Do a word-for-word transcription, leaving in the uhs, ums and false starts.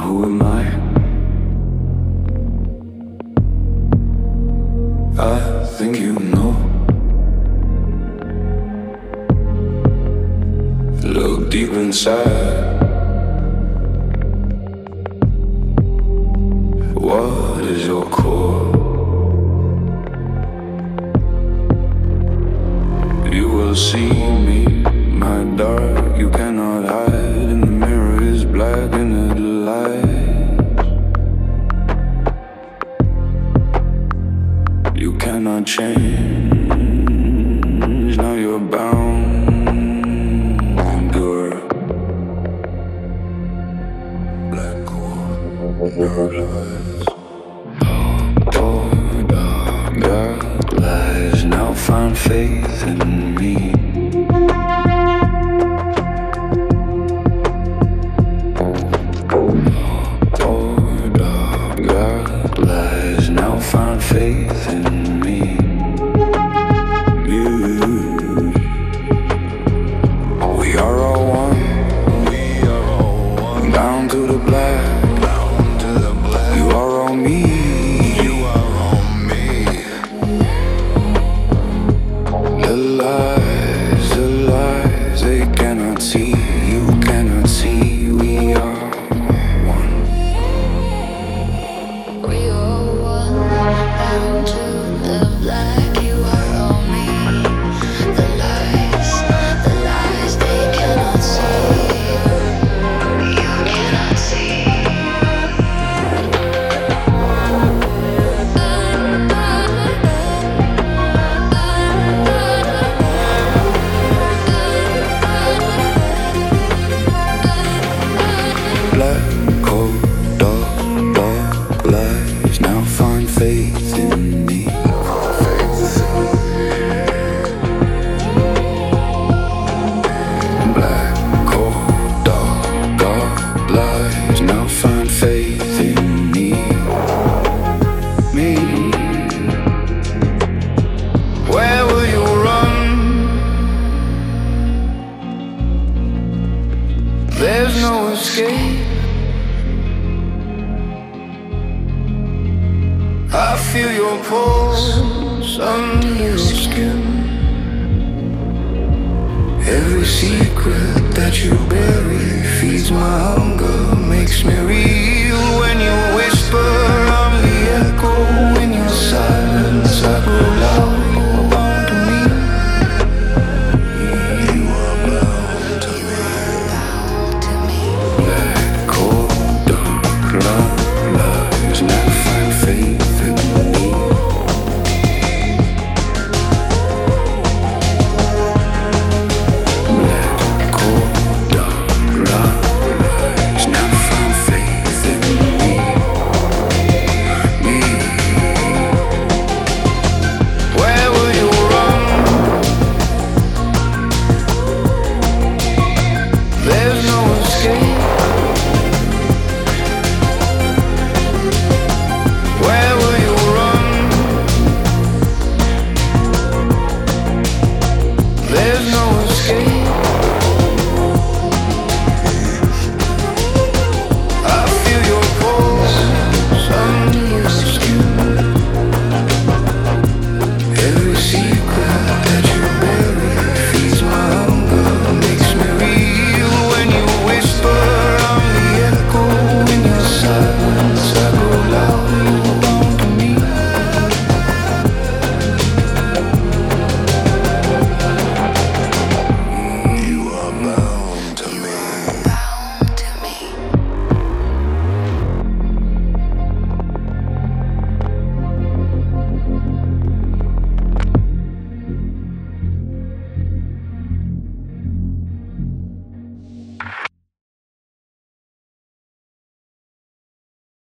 who am I? I think you know. Look deep inside. What is your core? You will see me, my dark. You cannot hide. And the mirror is black in the light. You cannot change. Now you're bound. Endure. Black hole, dark lies. Oh, dark, dark lies. Now find faith in me. Find faith in me. You. We are all one. We are all one. Down to the black. Down to the black. You are all me. You are all me. The lies, the lies, they cannot see. You cannot see. We are one. We are down to the black, you are all me. The lies, the lies they cannot see. You cannot see. Black coat, dark, dark lies. Now find faith in me. Black coat, dark, dark lies. Now find faith in me. Me. Where will you run? There's no escape. I feel your pulse under your skin. Every secret that you bury feeds my hunger, makes me real.